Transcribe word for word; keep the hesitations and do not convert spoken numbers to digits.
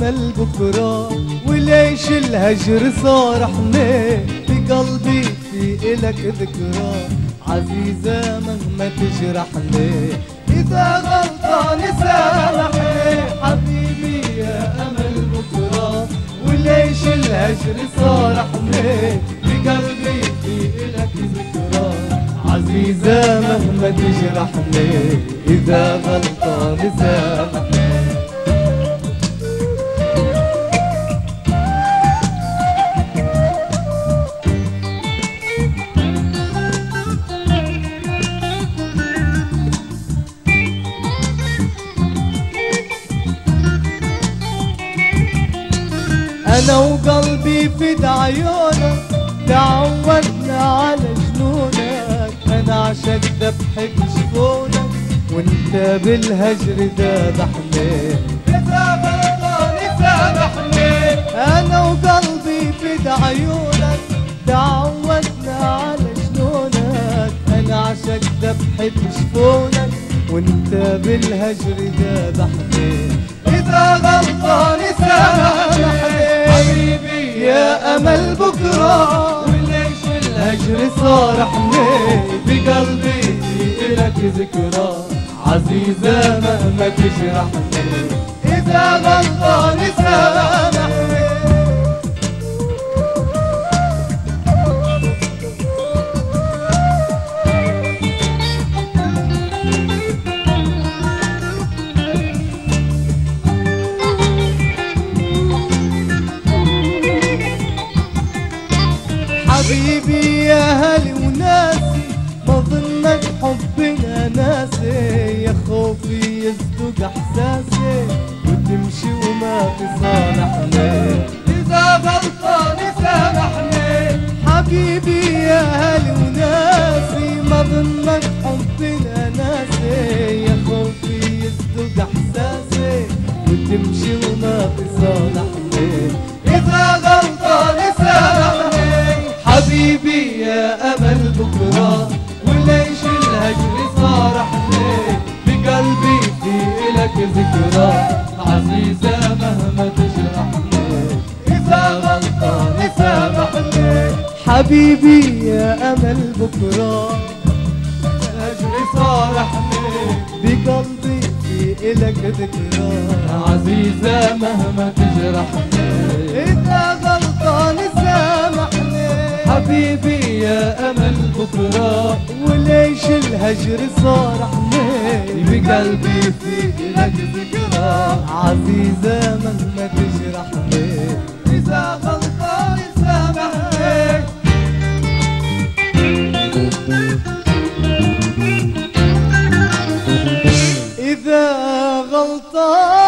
أمل بكرة، وليش الهجر صار حنين بقلبي في إلك ذكرى عزيزة مهما تجرحني، إذا غلطان سامحني حبيبي يا أمل بكرة، وليش الهجر صار حنين بقلبي في إلك ذكرى عزيزة مهما تجرحني، إذا غلطان سامحني. أنا وقلبي فد عيونك تعودنا على جنونك، أنا عشان ذبحك جفونك وانت بالهجر ذابحني، إذا غلطان سامحني. أنا وقلبي فد عيونك تعودنا على جنونك، أنا عشان ذبحك جفونك وانت بالهجر ذابحني، إذا غلطان سامحني حبيبي يا أمل بكرة، وليش الهجر صار حنين بقلبي في إلك ذكرى عزيزة مهما تجرحني، إذا غلطان سامحني. حبيبي يا هلي وناسي ما ظنك حبنا ناسي، يا خوفي يصدق احساسي وتمشي وما تصالحني، اذا غلطان سامحني حبيبي يا هلي وناسي ما ظنك حبنا ناسي، يا خوفي يصدق احساسي وتمشي وما تصالحني، اذا غلطان سامحني حبيبي يا أمل بكرة، وليش الهجر صار حنين بقلبي في إلك ذكرى عزيزة مهما تجرحني، إذا غلطان سامحني حبيبي يا أمل بكرة، الهجر صار حنين بقلبي في إلك ذكرى عزيزة مهما تجرحني، إذا غلطان سامحني حبيبي يا أمل بكرة، وليش الهجر صار حنين بقلبي في إلك ذكرى عزيزة مهما تجرحني، إذا غلطان سامحني. إذا غلطان